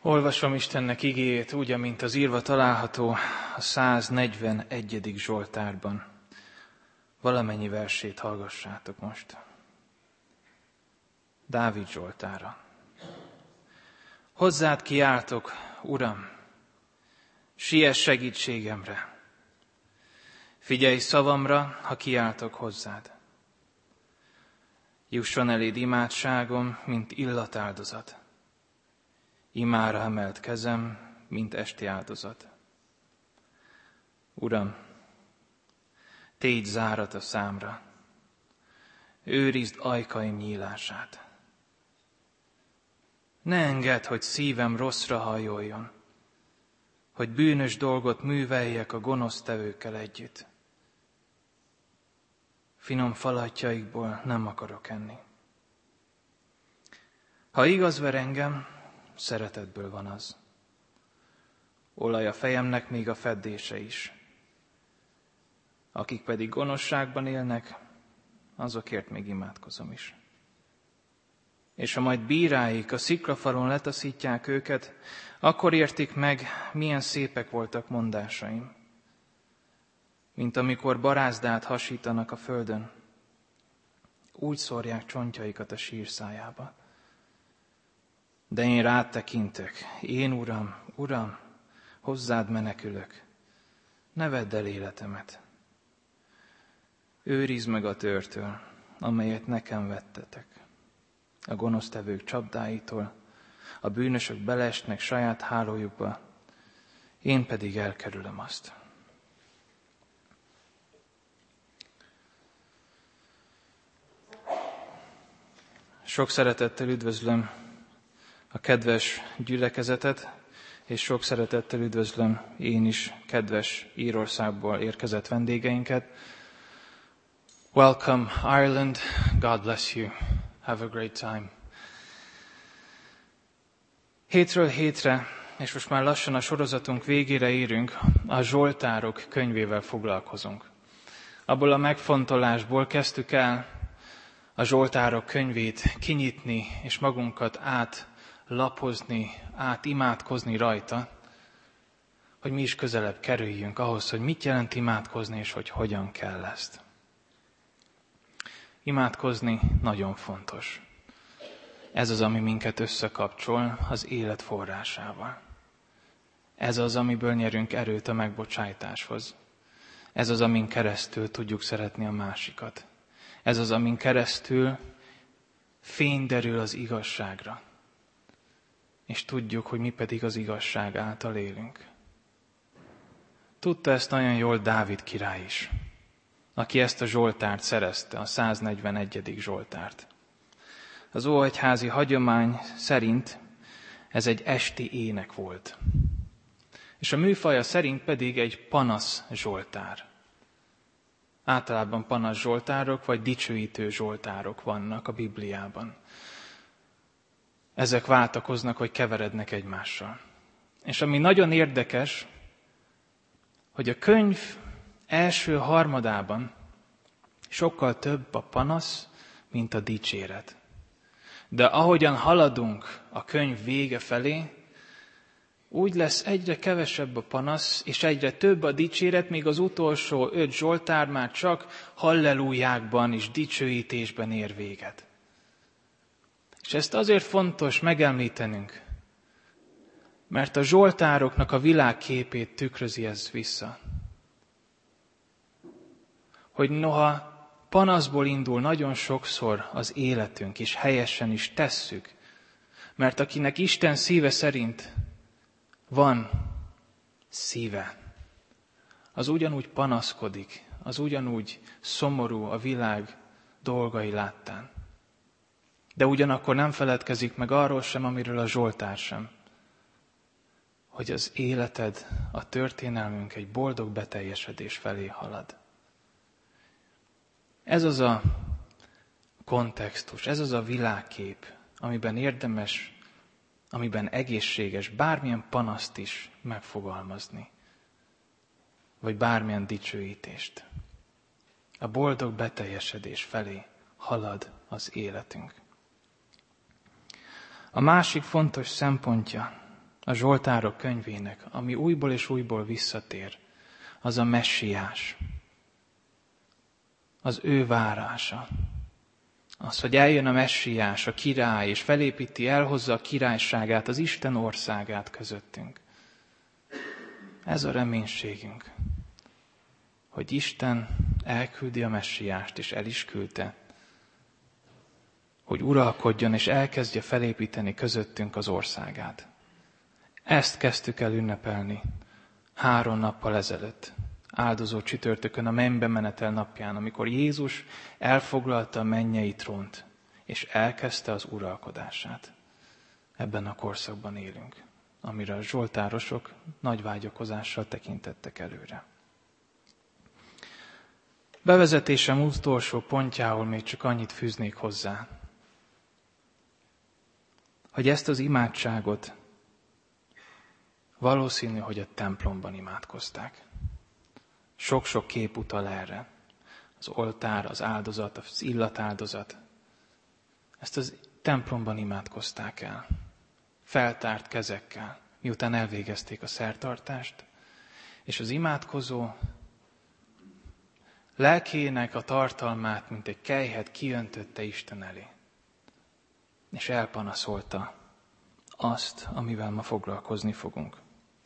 Olvasom Istennek igéjét úgy, amint az írva található a 141. Zsoltárban. Valamennyi versét hallgassátok most. Dávid Zsoltára. Hozzád kiáltok, Uram, siess segítségemre. Figyelj szavamra, ha kiáltok hozzád. Jusson eléd imádságom, mint illatáldozat. Imára emelt kezem, mint esti áldozat. Uram, tégy zárat a számra, őrizd ajkaim nyílását. Ne engedd, hogy szívem rosszra hajoljon, hogy bűnös dolgot műveljek a gonosztevőkkel együtt. Finom falatjaikból nem akarok enni. Ha igaz ver engem, szeretetből van az. Olaj a fejemnek még a feddése is. Akik pedig gonoszságban élnek, azokért még imádkozom is. És ha majd bíráik a sziklafalon letaszítják őket, akkor értik meg, milyen szépek voltak mondásaim. Mint amikor barázdát hasítanak a földön, úgy szórják csontjaikat a sírszájába. De én rád tekintök, én Uram, Uram, hozzád menekülök, ne vedd el életemet. Őrizd meg a tőrtől, amelyet nekem vettetek, a gonosztevők csapdáitól, a bűnösök beleesnek saját hálójukba, én pedig elkerülöm azt. Sok szeretettel üdvözlöm a kedves gyülekezetet, és sok szeretettel üdvözlöm én is kedves Írországból érkezett vendégeinket. Welcome Ireland, God bless you, have a great time. Hétről hétre, és most már lassan a sorozatunk végére érünk, a Zsoltárok könyvével foglalkozunk. Abból a megfontolásból kezdtük el a Zsoltárok könyvét kinyitni, és magunkat átlapozni, átimádkozni rajta, hogy mi is közelebb kerüljünk ahhoz, hogy mit jelent imádkozni, és hogy hogyan kell ezt. Imádkozni nagyon fontos. Ez az, ami minket összekapcsol az élet forrásával. Ez az, amiből nyerünk erőt a megbocsájtáshoz. Ez az, amin keresztül tudjuk szeretni a másikat. Ez az, amin keresztül fény derül az igazságra. És tudjuk, hogy mi pedig az igazság által élünk. Tudta ezt nagyon jól Dávid király is, aki ezt a Zsoltárt szerezte, a 141. Zsoltárt. Az óegyházi hagyomány szerint ez egy esti ének volt. És a műfaja szerint pedig egy panasz zsoltár. Általában panasz zsoltárok vagy dicsőítő zsoltárok vannak a Bibliában. Ezek váltakoznak, hogy keverednek egymással. És ami nagyon érdekes, hogy a könyv első harmadában sokkal több a panasz, mint a dicséret. De ahogyan haladunk a könyv vége felé, úgy lesz egyre kevesebb a panasz, és egyre több a dicséret, míg az utolsó 5 zsoltár már csak hallelújákban és dicsőítésben ér véget. És ezt azért fontos megemlítenünk, mert a zsoltároknak a világképét tükrözi ez vissza. Hogy noha panaszból indul nagyon sokszor az életünk, és helyesen is tesszük, mert akinek Isten szíve szerint van szíve, az ugyanúgy panaszkodik, az ugyanúgy szomorú a világ dolgai láttán. De ugyanakkor nem feledkezik meg arról sem, amiről a Zsoltár sem, hogy az életed, a történelmünk egy boldog beteljesedés felé halad. Ez az a kontextus, ez az a világkép, amiben érdemes, amiben egészséges bármilyen panaszt is megfogalmazni, vagy bármilyen dicsőítést. A boldog beteljesedés felé halad az életünk. A másik fontos szempontja a Zsoltárok könyvének, ami újból és újból visszatér, az a messiás, az ő várása. Az, hogy eljön a messiás, a király, és felépíti, elhozza a királyságát, az Isten országát közöttünk. Ez a reménységünk, hogy Isten elküldi a messiást, és el is küldte, hogy uralkodjon, és elkezdje felépíteni közöttünk az országát. Ezt kezdtük el ünnepelni 3 nappal ezelőtt, áldozó csütörtökön, a mennybe menetel napján, amikor Jézus elfoglalta a mennyei trónt, és elkezdte az uralkodását. Ebben a korszakban élünk, amire a zsoltárosok nagy vágyakozással tekintettek előre. Bevezetésem utolsó pontjául még csak annyit fűznék hozzá, hogy ezt az imádságot valószínű, hogy a templomban imádkozták. Sok-sok kép utal erre. Az oltár, az áldozat, az illatáldozat. Ezt az templomban imádkozták el. Feltárt kezekkel, miután elvégezték a szertartást, és az imádkozó lelkének a tartalmát, mint egy kelyhet kiöntötte Isten elé. És elpanaszolta azt, amivel ma foglalkozni fogunk.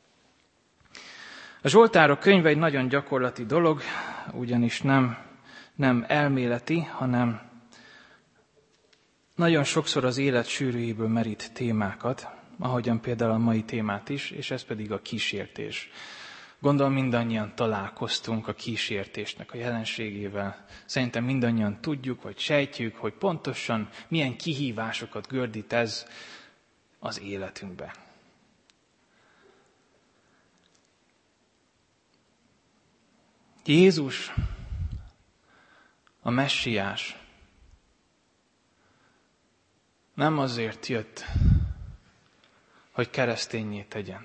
A Zsoltárok könyve egy nagyon gyakorlati dolog, ugyanis nem elméleti, hanem nagyon sokszor az élet sűrűjéből merít témákat, ahogyan például a mai témát is, és ez pedig a kísértés. Gondolom mindannyian találkoztunk a kísértésnek a jelenségével. Szerintem mindannyian tudjuk, vagy sejtjük, hogy pontosan milyen kihívásokat gördít ez az életünkbe. Jézus, a messiás, nem azért jött, hogy kereszténnyé tegyen.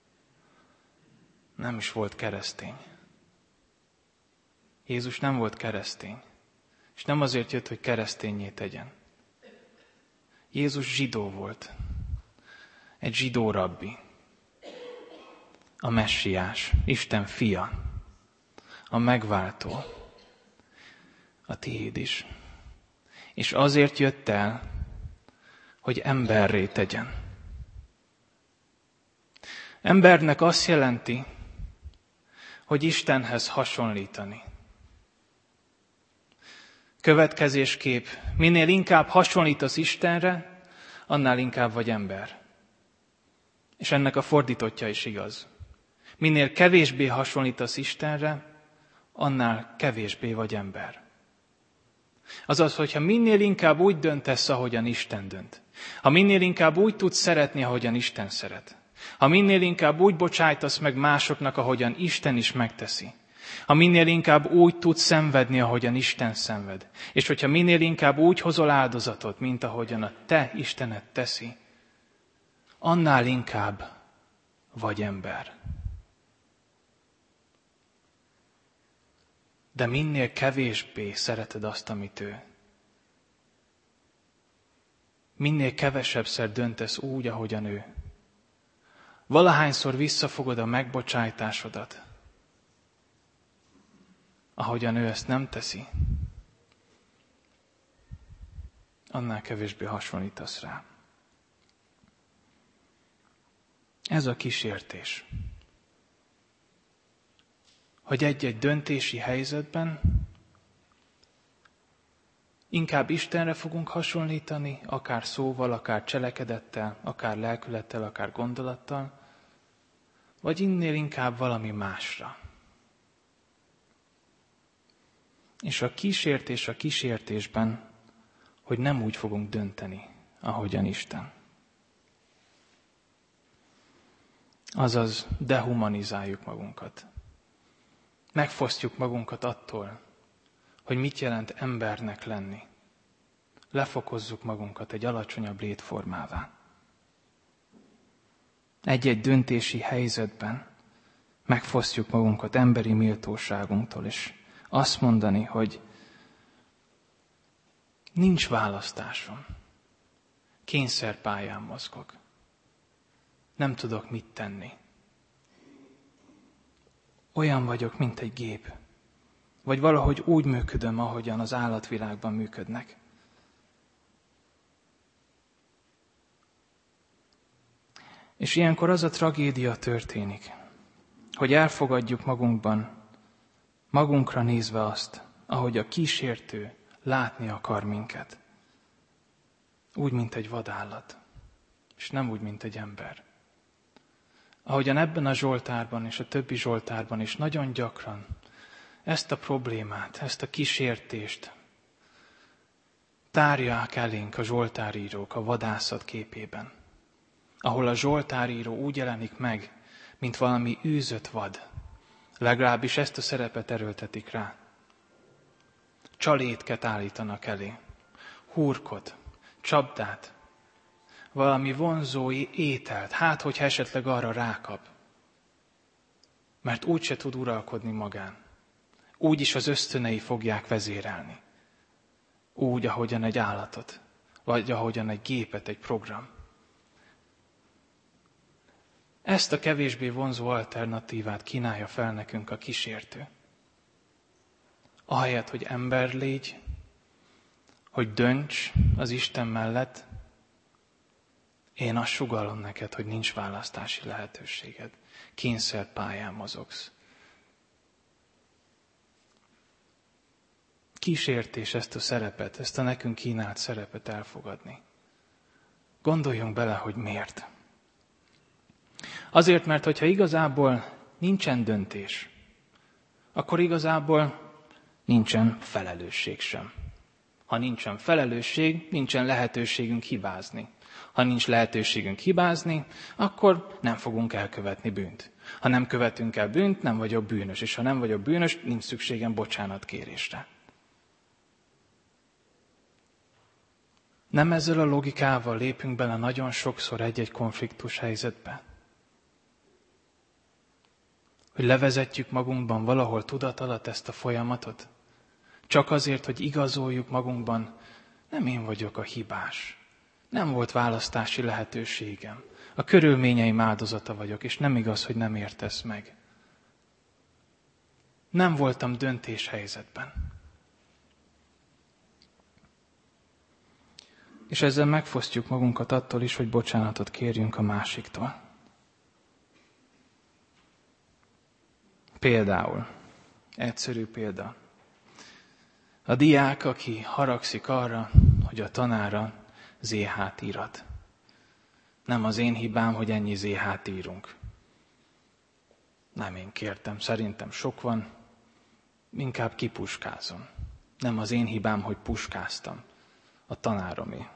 Nem is volt keresztény. Jézus nem volt keresztény, és nem azért jött, hogy kereszténnyé tegyen. Jézus zsidó volt, egy zsidó rabbi, a messiás, Isten fia, a megváltó, a tiéd is. És azért jött el, hogy emberré tegyen. Embernek azt jelenti, hogy Istenhez hasonlítani. Következésképp, minél inkább hasonlítasz Istenre, annál inkább vagy ember. És ennek a fordítottja is igaz. Minél kevésbé hasonlítasz Istenre, annál kevésbé vagy ember. Azaz, hogyha minél inkább úgy döntesz, ahogyan Isten dönt. Ha minél inkább úgy tudsz szeretni, ahogyan Isten szeret. Ha minél inkább úgy bocsájtasz meg másoknak, ahogyan Isten is megteszi. Ha minél inkább úgy tudsz szenvedni, ahogyan Isten szenved. És hogyha minél inkább úgy hozol áldozatot, mint ahogyan a te Istened teszi, annál inkább vagy ember. De minél kevésbé szereted azt, amit ő. Minél kevesebbszer döntesz úgy, ahogyan ő. Valahányszor visszafogod a megbocsájtásodat, ahogyan ő ezt nem teszi, annál kevésbé hasonlítasz rá. Ez a kísértés. Hogy egy-egy döntési helyzetben inkább Istenre fogunk hasonlítani, akár szóval, akár cselekedettel, akár lelkülettel, akár gondolattal, vagy innél inkább valami másra. És a kísértés a kísértésben, hogy nem úgy fogunk dönteni, ahogyan Isten. Azaz dehumanizáljuk magunkat. Megfosztjuk magunkat attól, hogy mit jelent embernek lenni. Lefokozzuk magunkat egy alacsonyabb létformává. Egy-egy döntési helyzetben megfosztjuk magunkat emberi méltóságunktól, és azt mondani, hogy nincs választásom, kényszerpályán mozgok. Nem tudok mit tenni. Olyan vagyok, mint egy gép. Vagy valahogy úgy működöm, ahogyan az állatvilágban működnek. És ilyenkor az a tragédia történik, hogy elfogadjuk magunkra nézve azt, ahogy a kísértő látni akar minket. Úgy, mint egy vadállat, és nem úgy, mint egy ember. Ahogyan ebben a zsoltárban és a többi zsoltárban is nagyon gyakran ezt a problémát, ezt a kísértést tárják elénk a zsoltárírók a vadászat képében. Ahol a zsoltáríró úgy jelenik meg, mint valami űzött vad. Legalábbis ezt a szerepet erőltetik rá. Csalétket állítanak elé, hurkot, csapdát, valami vonzó ételt, hát hogyha esetleg arra rákap. Mert úgyse tud uralkodni magán. Úgyis az ösztönei fogják vezérelni. Úgy, ahogyan egy állatot, vagy ahogyan egy gépet, egy program. Ezt a kevésbé vonzó alternatívát kínálja fel nekünk a kísértő. Ahelyett, hogy ember légy, hogy dönts az Isten mellett, én azt sugallom neked, hogy nincs választási lehetőséged. Kényszerpályán mozogsz. Kísértés ezt a szerepet, ezt a nekünk kínált szerepet elfogadni. Gondoljunk bele, hogy miért. Azért, mert hogyha igazából nincsen döntés, akkor igazából nincsen felelősség sem. Ha nincsen felelősség, nincsen lehetőségünk hibázni. Ha nincs lehetőségünk hibázni, akkor nem fogunk elkövetni bűnt. Ha nem követünk el bűnt, nem vagyok bűnös. És ha nem vagyok bűnös, nincs szükségem bocsánatkérésre. Nem ezzel a logikával lépünk bele nagyon sokszor egy-egy konfliktus helyzetbe? Hogy levezetjük magunkban valahol tudat alatt ezt a folyamatot? Csak azért, hogy igazoljuk magunkban, nem én vagyok a hibás. Nem volt választási lehetőségem. A körülményeim áldozata vagyok, és nem igaz, hogy nem értesz meg. Nem voltam döntéshelyzetben. És ezzel megfosztjuk magunkat attól is, hogy bocsánatot kérjünk a másiktól. Például, egyszerű példa. A diák, aki haragszik arra, hogy a tanára ZH-t írat. Nem az én hibám, hogy ennyi ZH-t írunk. Nem én kértem, szerintem sok van, inkább kipuskázom. Nem az én hibám, hogy puskáztam. A tanáromé.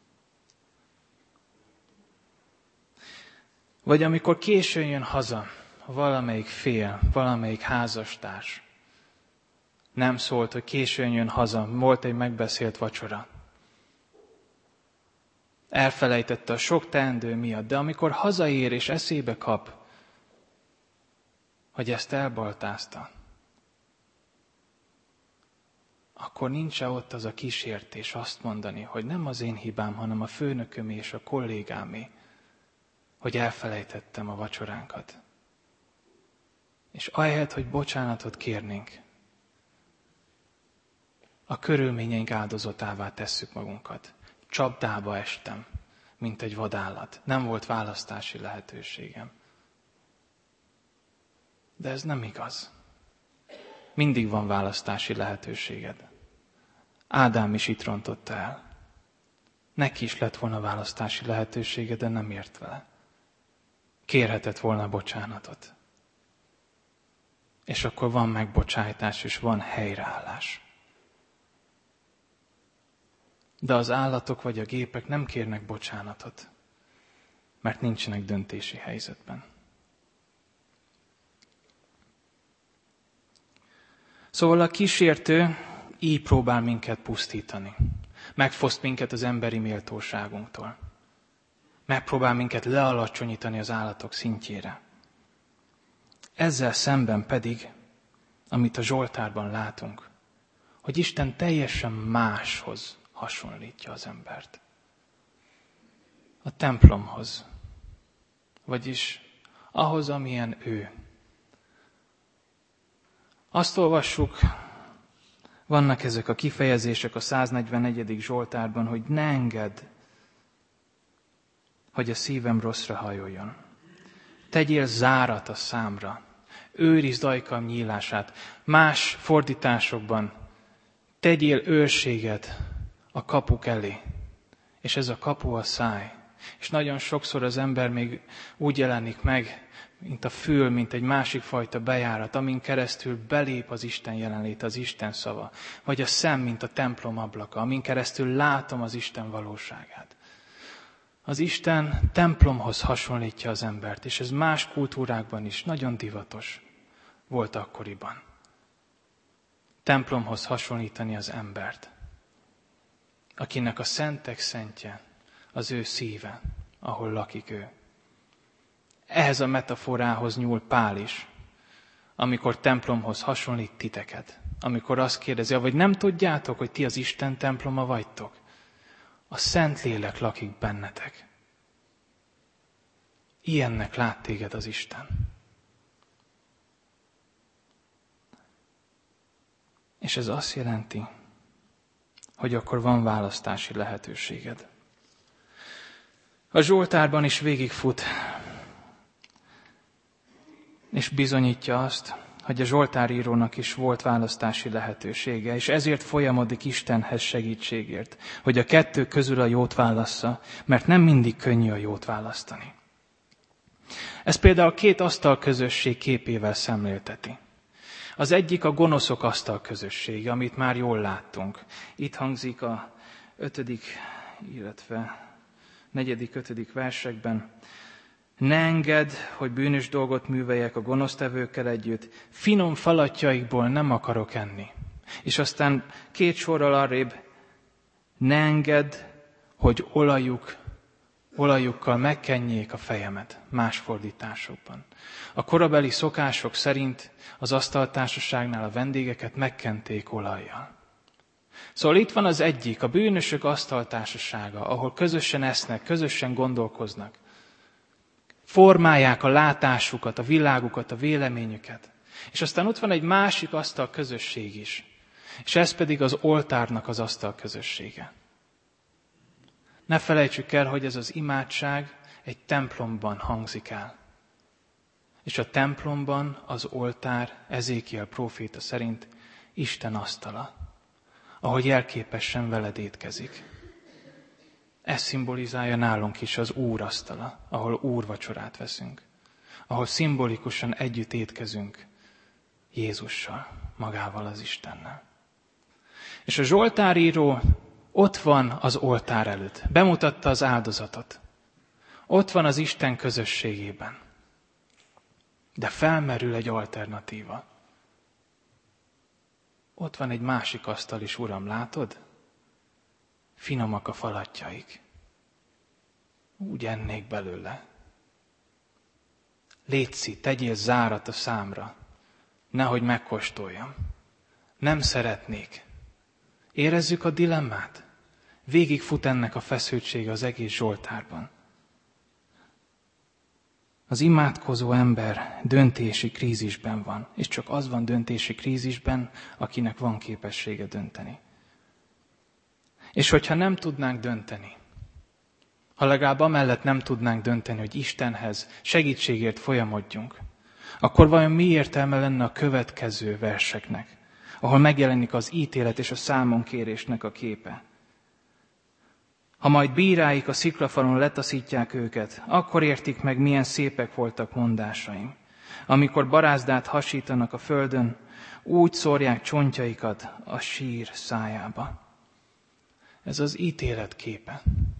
Vagy amikor későn jön haza valamelyik fél, valamelyik házastárs, nem szólt, hogy későn jön haza, volt egy megbeszélt vacsora. Elfelejtette a sok teendő miatt, de amikor hazaér és eszébe kap, hogy ezt elbaltázta, akkor nincs-e ott az a kísértés azt mondani, hogy nem az én hibám, hanem a főnökömé és a kollégámé, hogy elfelejtettem a vacsoránkat. És ahelyett, hogy bocsánatot kérnénk, a körülményeink áldozatává tesszük magunkat. Csapdába estem, mint egy vadállat. Nem volt választási lehetőségem. De ez nem igaz. Mindig van választási lehetőséged. Ádám is itt rontotta el. Neki is lett volna választási lehetősége, de nem ért vele. Kérhetett volna bocsánatot. És akkor van megbocsájtás, és van helyreállás. De az állatok vagy a gépek nem kérnek bocsánatot, mert nincsenek döntési helyzetben. Szóval a kísértő így próbál minket pusztítani. Megfoszt minket az emberi méltóságunktól. Megpróbál minket lealacsonyítani az állatok szintjére. Ezzel szemben pedig, amit a Zsoltárban látunk, hogy Isten teljesen máshoz hasonlítja az embert. A templomhoz, vagyis ahhoz, amilyen ő. Azt olvassuk, vannak ezek a kifejezések a 144. Zsoltárban, hogy ne engedd, hogy a szívem rosszra hajoljon. Tegyél zárat a számra, őrizd ajkam nyílását. Más fordításokban tegyél őrséget a kapuk elé. És ez a kapu a száj. És nagyon sokszor az ember még úgy jelenik meg, mint a fül, mint egy másik fajta bejárat, amin keresztül belép az Isten jelenlét, az Isten szava. Vagy a szem, mint a templom ablaka, amin keresztül látom az Isten valóságát. Az Isten templomhoz hasonlítja az embert, és ez más kultúrákban is nagyon divatos volt akkoriban. Templomhoz hasonlítani az embert, akinek a szentek szentje az ő szíve, ahol lakik ő. Ehhez a metaforához nyúl Pál is, amikor templomhoz hasonlít titeket. Amikor azt kérdezi, vagy nem tudjátok, hogy ti az Isten temploma vagytok? A Szentlélek lakik bennetek. Ilyennek lát téged az Isten. És ez azt jelenti, hogy akkor van választási lehetőséged. A Zsoltárban is végigfut, és bizonyítja azt, hogy a Zsoltárírónak is volt választási lehetősége, és ezért folyamodik Istenhez segítségért, hogy a kettő közül a jót válassza, mert nem mindig könnyű a jót választani. Ez például két asztalközösség képével szemlélteti. Az egyik a gonoszok asztalközössége, amit már jól láttunk. Itt hangzik a 5., illetve 4., 5. versekben. Ne engedd, hogy bűnös dolgot műveljek a gonosztevőkkel együtt, finom falatjaikból nem akarok enni. És aztán 2 sorral arrébb, ne engedd, hogy olajukkal megkenjék a fejemet, más fordításokban. A korabeli szokások szerint az asztaltársaságnál a vendégeket megkenték olajjal. Szóval itt van az egyik, a bűnösök asztaltársasága, ahol közösen esznek, közösen gondolkoznak. Formálják a látásukat, a világukat, a véleményüket. És aztán ott van egy másik asztalközösség is. És ez pedig az oltárnak az asztalközössége. Ne felejtsük el, hogy ez az imádság egy templomban hangzik el. És a templomban az oltár, Ezékiel próféta szerint Isten asztala, ahol jelképesen veled étkezik. Ez szimbolizálja nálunk is az Úr asztala, ahol úrvacsorát veszünk, ahol szimbolikusan együtt étkezünk Jézussal, magával az Istennel. És a Zsoltáríró ott van az oltár előtt, bemutatta az áldozatot. Ott van az Isten közösségében. De felmerül egy alternatíva. Ott van egy másik asztal is, Uram, látod? Finomak a falatjaik. Úgy ennék belőle. Létszi, tegyél zárat a számra, nehogy megkóstoljam. Nem szeretnék. Érezzük a dilemmát? Végigfut ennek a feszültsége az egész Zsoltárban. Az imádkozó ember döntési krízisben van, és csak az van döntési krízisben, akinek van képessége dönteni. És hogyha nem tudnánk dönteni, ha legalább amellett nem tudnánk dönteni, hogy Istenhez segítségért folyamodjunk, akkor vajon mi értelme lenne a következő verseknek, ahol megjelenik az ítélet és a számonkérésnek a képe? Ha majd bíráik a sziklafalon letaszítják őket, akkor értik meg, milyen szépek voltak mondásaim. Amikor barázdát hasítanak a földön, úgy szórják csontjaikat a sír szájába. Ez az ítélet képe.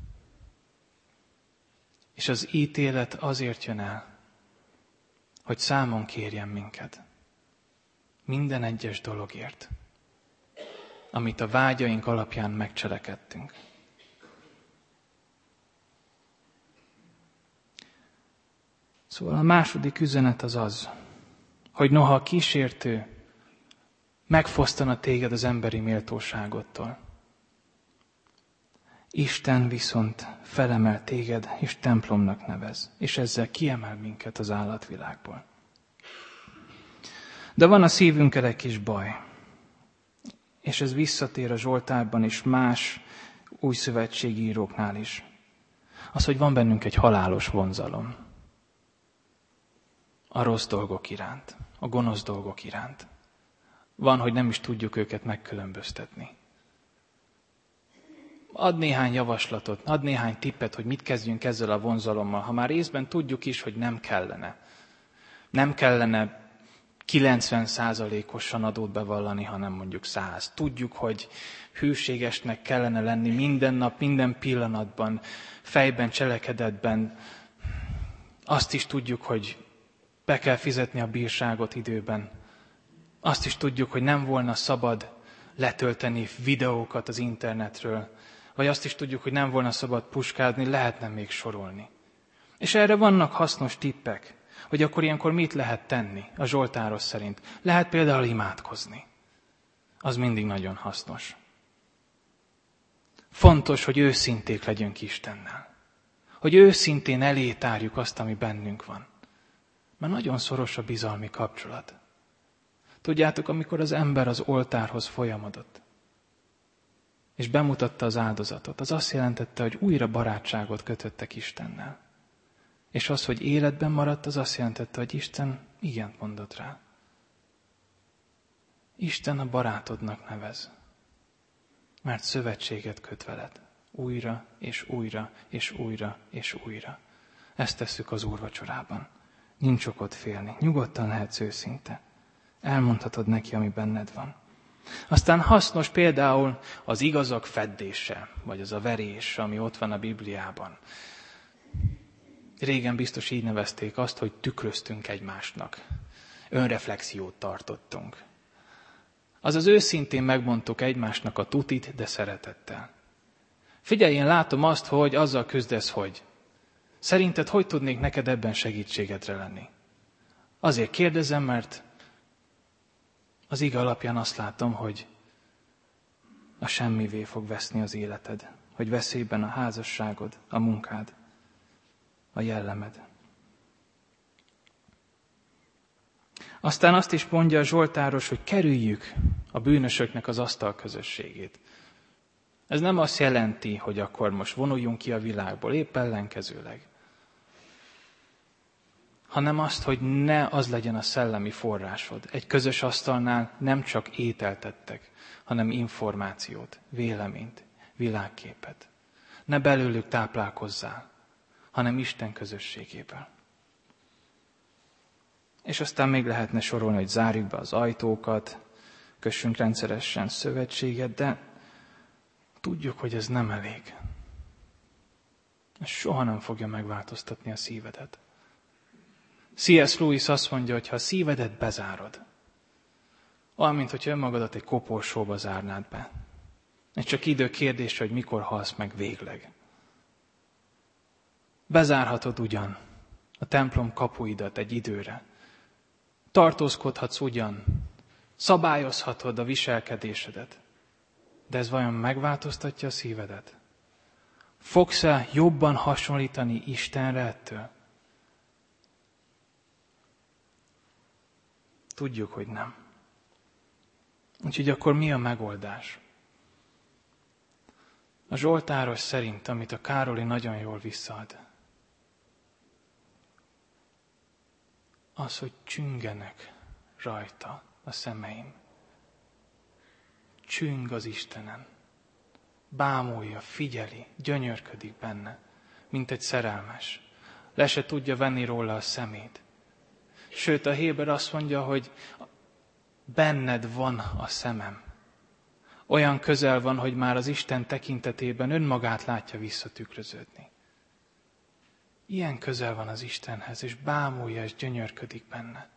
És az ítélet azért jön el, hogy számon kérjen minket. Minden egyes dologért, amit a vágyaink alapján megcselekedtünk. Szóval a második üzenet az az, hogy noha a kísértő megfosztana téged az emberi méltóságodtól, Isten viszont felemel téged, és templomnak nevez, és ezzel kiemel minket az állatvilágból. De van a szívünkkel egy kis baj, és ez visszatér a Zsoltárban és más új szövetségi íróknál is. Az, hogy van bennünk egy halálos vonzalom a rossz dolgok iránt, a gonosz dolgok iránt. Van, hogy nem is tudjuk őket megkülönböztetni. Ad néhány javaslatot, ad néhány tippet, hogy mit kezdjünk ezzel a vonzalommal, ha már részben tudjuk is, hogy nem kellene. Nem kellene 90%-osan adót bevallani, hanem mondjuk 100. Tudjuk, hogy hűségesnek kellene lenni minden nap, minden pillanatban, fejben, cselekedetben. Azt is tudjuk, hogy be kell fizetni a bírságot időben. Azt is tudjuk, hogy nem volna szabad letölteni videókat az internetről, vagy azt is tudjuk, hogy nem volna szabad puskázni, lehetne még sorolni. És erre vannak hasznos tippek, hogy akkor ilyenkor mit lehet tenni a Zsoltáros szerint. Lehet például imádkozni. Az mindig nagyon hasznos. Fontos, hogy őszinték legyünk Istennel. Hogy őszintén elé tárjuk azt, ami bennünk van. Mert nagyon szoros a bizalmi kapcsolat. Tudjátok, amikor az ember az oltárhoz folyamodott, és bemutatta az áldozatot, az azt jelentette, hogy újra barátságot kötöttek Istennel. És az, hogy életben maradt, az azt jelentette, hogy Isten igent mondott rá. Isten a barátodnak nevez, mert szövetséget köt veled. Újra, és újra, és újra, és újra. Ezt tesszük az úrvacsorában. Nincs okod félni, nyugodtan lehetsz őszinte. Elmondhatod neki, ami benned van. Aztán hasznos például az igazak feddése, vagy az a verés, ami ott van a Bibliában. Régen biztos így nevezték azt, hogy tükröztünk egymásnak. Önreflexiót tartottunk. Azaz őszintén megmondtuk egymásnak a tutit, de szeretettel. Figyelj, én látom azt, hogy azzal küzdesz, hogy. Szerinted hogy tudnék neked ebben segítségedre lenni? Azért kérdezem, mert az ige alapján azt látom, hogy a semmivé fog veszni az életed, hogy veszélyben a házasságod, a munkád, a jellemed. Aztán azt is mondja a Zsoltáros, hogy kerüljük a bűnösöknek az asztal közösségét. Ez nem azt jelenti, hogy akkor most vonuljunk ki a világból, épp ellenkezőleg. Hanem azt, hogy ne az legyen a szellemi forrásod. Egy közös asztalnál nem csak ételt ettek, hanem információt, véleményt, világképet. Ne belőlük táplálkozzál, hanem Isten közösségéből. És aztán még lehetne sorolni, hogy zárjuk be az ajtókat, kössünk rendszeresen szövetséget, de tudjuk, hogy ez nem elég. Ez soha nem fogja megváltoztatni a szívedet. C.S. Lewis azt mondja, hogy ha a szívedet bezárod, olyan, mint hogyha önmagadat egy koporsóba zárnád be. Ez csak idő kérdése, hogy mikor halsz meg végleg. Bezárhatod ugyan a templom kapuidat egy időre. Tartózkodhatsz ugyan, szabályozhatod a viselkedésedet. De ez vajon megváltoztatja a szívedet? Fogsz-e jobban hasonlítani Istenre ettől? Tudjuk, hogy nem. Úgyhogy akkor mi a megoldás? A Zsoltáros szerint, amit a Károli nagyon jól visszaad, az, hogy csüngenek rajta a szemeim. Csüng az Istenen. Bámulja, figyeli, gyönyörködik benne, mint egy szerelmes. Le se tudja venni róla a szemét. Sőt, a Héber azt mondja, hogy benned van a szemem. Olyan közel van, hogy már az Isten tekintetében önmagát látja visszatükröződni. Ilyen közel van az Istenhez, és bámulja, és gyönyörködik benne.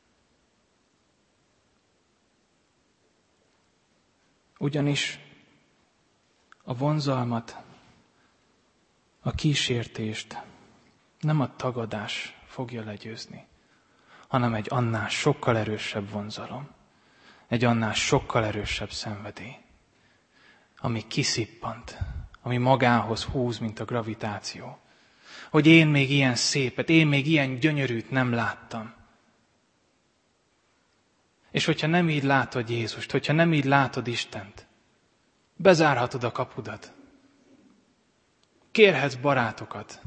Ugyanis a vonzalmat, a kísértést nem a tagadás fogja legyőzni, hanem egy annál sokkal erősebb vonzalom, egy annál sokkal erősebb szenvedély, ami kiszippant ami magához húz, mint a gravitáció. Hogy én még ilyen szépet, én még ilyen gyönyörűt nem láttam. És hogyha nem így látod Jézust, hogyha nem így látod Istent, bezárhatod a kapudat. Kérhetsz barátokat.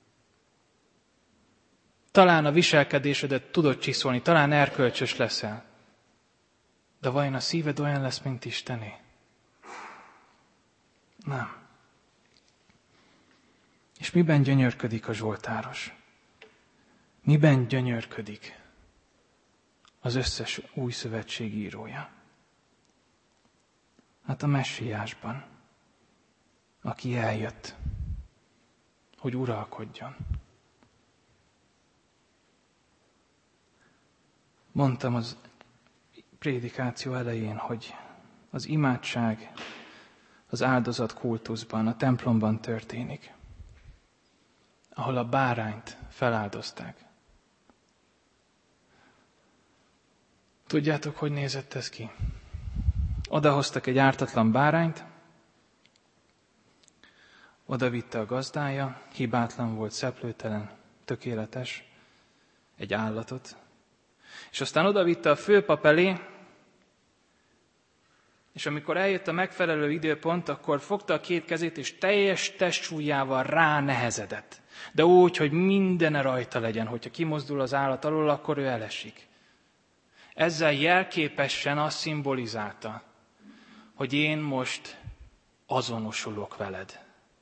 Talán a viselkedésedet tudod csiszolni, talán erkölcsös leszel. De vajon a szíved olyan lesz, mint Istené? Nem. És miben gyönyörködik a zsoltáros? Miben gyönyörködik az összes új szövetség írója? Hát a messiásban, aki eljött, hogy uralkodjon. Mondtam az prédikáció elején, hogy az imádság az áldozat kultuszban, a templomban történik, ahol a bárányt feláldozták. Tudjátok, hogy nézett ez ki? Odahoztak egy ártatlan bárányt, odavitte a gazdája, hibátlan volt, szeplőtelen, tökéletes, egy állatot, és aztán odavitte a főpap elé, és amikor eljött a megfelelő időpont, akkor fogta a két kezét, és teljes testsúlyával ránehezedett. De úgy, hogy mindene rajta legyen, hogyha kimozdul az állat alól, akkor ő elesik. Ezzel jelképesen azt szimbolizálta, hogy én most azonosulok veled.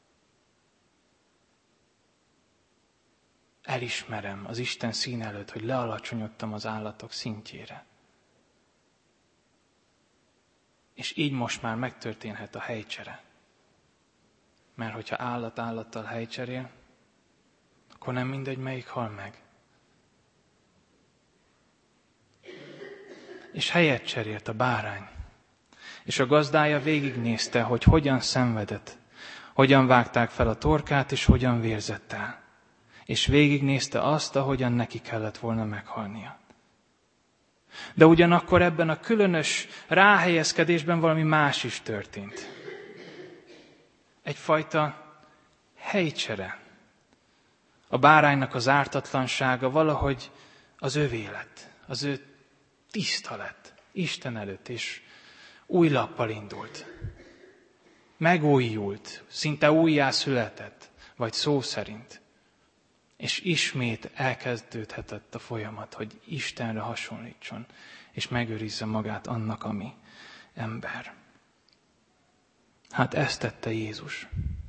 Elismerem az Isten szín előtt, hogy lealacsonyodtam az állatok szintjére. És így most már megtörténhet a helycsere. Mert hogyha állat állattal helycserél, akkor nem mindegy, melyik hal meg. És helyet cserélt a bárány. És a gazdája végignézte, hogy hogyan szenvedett, hogyan vágták fel a torkát, és hogyan vérzett el. És végignézte azt, ahogyan neki kellett volna meghalnia. De ugyanakkor ebben a különös ráhelyezkedésben valami más is történt. Egyfajta helycsere. A báránynak az ártatlansága valahogy az övé lett, az ő tiszta lett Isten előtt, és új lappal indult. Megújult, szinte újjászületett, vagy szó szerint. És ismét elkezdődhetett a folyamat, hogy Istenre hasonlítson, és megőrizze magát annak, ami ember. Hát ezt tette Jézus.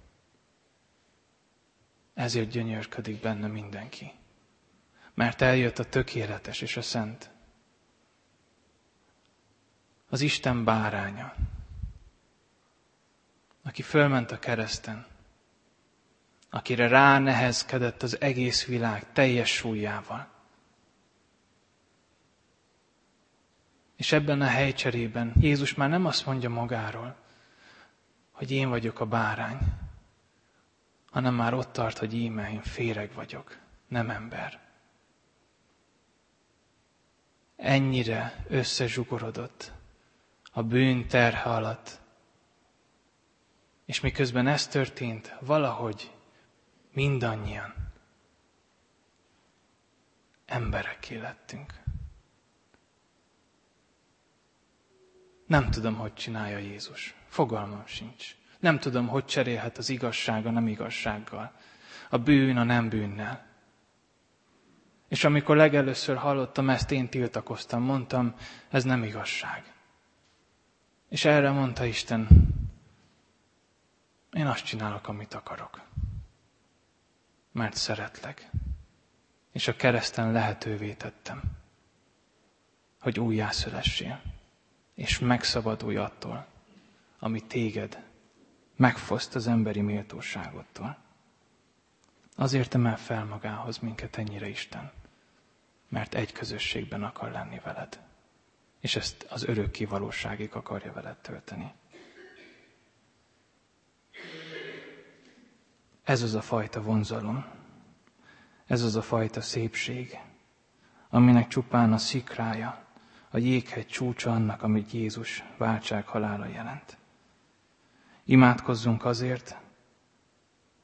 Ezért gyönyörködik benne mindenki. Mert eljött a tökéletes és a szent. Az Isten báránya, aki fölment a kereszten, akire ránehezkedett az egész világ teljes súlyával. És ebben a helycserében Jézus már nem azt mondja magáról, hogy én vagyok a bárány, hanem már ott tart, hogy íme én féreg vagyok, nem ember. Ennyire összezsugorodott a bűn terhe alatt. És miközben ez történt, valahogy mindannyian emberekké lettünk. Nem tudom, hogy csinálja Jézus. Fogalmam sincs. Nem tudom, hogy cserélhet az igazság a nem igazsággal, a bűn a nem bűnnel. És amikor legelőször hallottam ezt, én tiltakoztam, mondtam, ez nem igazság. És erre mondta Isten, én azt csinálok, amit akarok. Mert szeretlek. És a kereszten lehetővé tettem, hogy újjászülessél, és megszabadulj attól, ami téged megfoszt az emberi méltóságodtól. Azért emel fel magához minket ennyire Isten, mert egy közösségben akar lenni veled, és ezt az örökké valóságig akarja veled tölteni. Ez az a fajta vonzalom, ez az a fajta szépség, aminek csupán a szikrája, a jéghegy csúcsa annak, amit Jézus váltsághalála jelent. Imádkozzunk azért,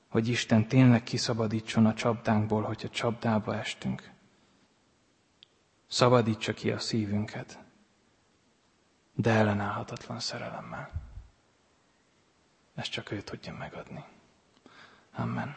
hogy Isten tényleg kiszabadítson a csapdánkból, hogyha csapdába estünk. Szabadítsa ki a szívünket, de ellenállhatatlan szerelemmel. Ezt csak ő tudja megadni. Amen.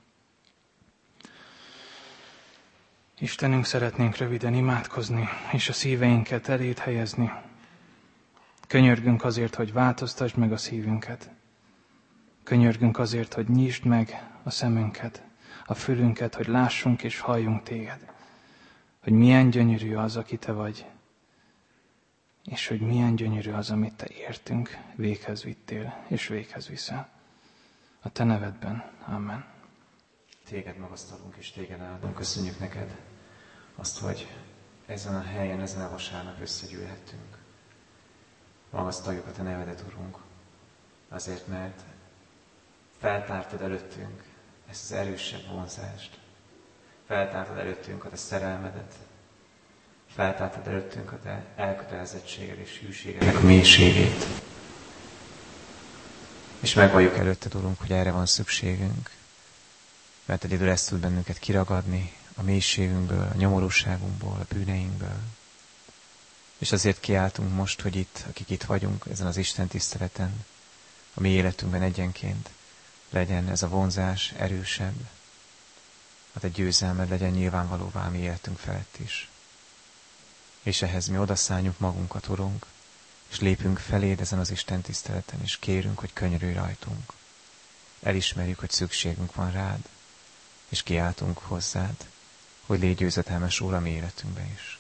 Istenünk, szeretnénk röviden imádkozni, és a szíveinket eléd helyezni. Könyörgünk azért, hogy változtasd meg a szívünket. Könyörgünk azért, hogy nyisd meg a szemünket, a fülünket, hogy lássunk és halljunk téged. Hogy milyen gyönyörű az, aki te vagy, és hogy milyen gyönyörű az, amit te értünk, véghez vittél, és véghez viszel. A te nevedben. Amen. Téged magasztalunk és téged áldunk. Köszönjük neked azt, hogy ezen a helyen, ezen a vasárnap összegyűlhettünk. Magasztaljuk a te nevedet, Urunk, azért, mert feltártad előttünk ezt az erősebb vonzást. Feltártad előttünk a te szerelmedet. Feltártad előttünk a te elkötelezettséged és hűségednek a mélységét. És megvalljuk előtted, Urunk, hogy erre van szükségünk. Mert egyedül ezt tud bennünket kiragadni a mélységünkből, a nyomorúságunkból, a bűneinkből. És azért kiáltunk most, hogy itt, akik itt vagyunk, ezen az Isten tiszteleten, a mi életünkben egyenként legyen ez a vonzás erősebb, a te győzelmed legyen nyilvánvalóvá a mi életünk felett is. És ehhez mi odaszálljuk magunkat, Urunk, és lépünk feléd ezen az Isten tiszteleten, és kérünk, hogy könyörülj rajtunk. Elismerjük, hogy szükségünk van rád, és kiáltunk hozzád, hogy légy győzedelmes Úr a mi életünkben is.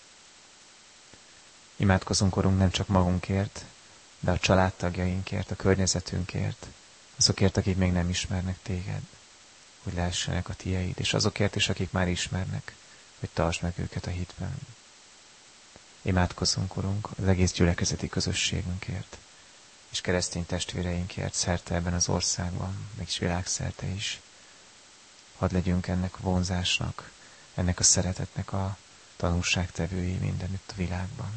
Imádkozunk, Urunk, nem csak magunkért, de a családtagjainkért, a környezetünkért, azokért, akik még nem ismernek téged, hogy lehessenek a tieid, és azokért is, akik már ismernek, hogy tartsd meg őket a hitben. Imádkozzunk, Urunk, az egész gyülekezeti közösségünkért, és keresztény testvéreinkért szerte ebben az országban, mégis világszerte is. Hadd legyünk ennek a vonzásnak, ennek a szeretetnek a tanúságtevői mindenütt a világban.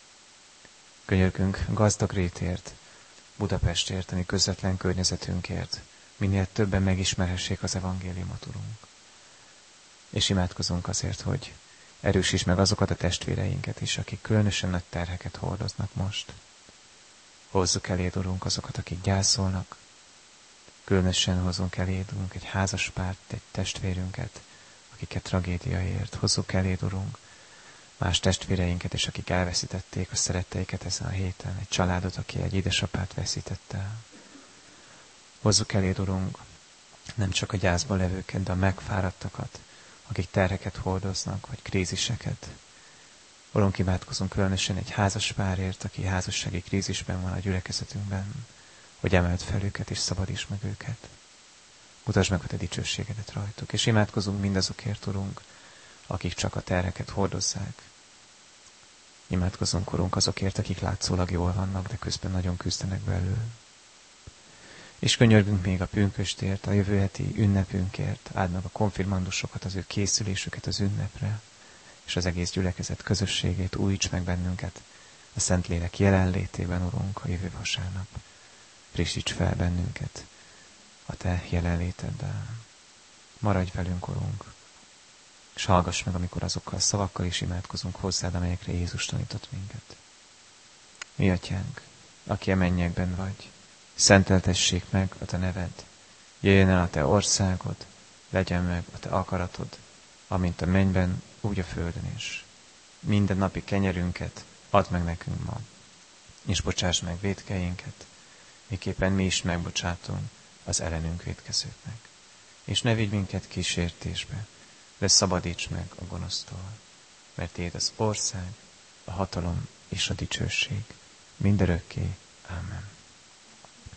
Könyörgünk gazdag rétért, Budapestért, a mi közvetlen környezetünkért, minél többen megismerhessék az evangéliumot, Urunk. És imádkozunk azért, hogy erősíts meg azokat a testvéreinket is, akik különösen nagy terheket hordoznak most. Hozzuk eléd, Urunk, azokat, akik gyászolnak. Különösen hozunk eléd, Urunk, egy házaspárt, egy testvérünket, akiket tragédia ért. Hozzuk eléd, Urunk, más testvéreinket is, akik elveszítették a szeretteiket ezen a héten. Egy családot, aki egy édesapát veszítette el. Hozzuk eléd, Urunk, nem csak a gyászban levőket, de a megfáradtakat, akik terheket hordoznak, vagy kríziseket. Urunk, imádkozunk különösen egy házaspárért, aki házassági krízisben van a gyülekezetünkben, hogy emeld fel őket és szabadíts meg őket. Mutasd meg a te dicsőségedet rajtuk, és imádkozunk mindazokért, Urunk, akik csak a terheket hordozzák. Imádkozunk, Urunk, azokért, akik látszólag jól vannak, de közben nagyon küzdenek belül. És könyörgünk még a pünköstért, a jövő heti ünnepünkért, áld meg a konfirmandusokat, az ő készülésüket az ünnepre, és az egész gyülekezet közösségét, újíts meg bennünket a Szentlélek jelenlétében, Urunk, a jövő vasárnap. Frissíts fel bennünket a te jelenléteddel. Maradj velünk, Urunk, és hallgass meg, amikor azokkal a szavakkal is imádkozunk hozzád, amelyekre Jézus tanított minket. Mi Atyánk, aki a mennyekben vagy, szenteltessék meg a te neved, jöjjön el a te országod, legyen meg a te akaratod, amint a mennyben, úgy a földön is. Minden napi kenyerünket add meg nekünk ma, és bocsáss meg vétkeinket, miképpen mi is megbocsátunk az ellenünk vétkezőknek. És ne vigy minket kísértésbe, de szabadíts meg a gonosztól, mert tiéd az ország, a hatalom és a dicsőség mindörökké. Ámen.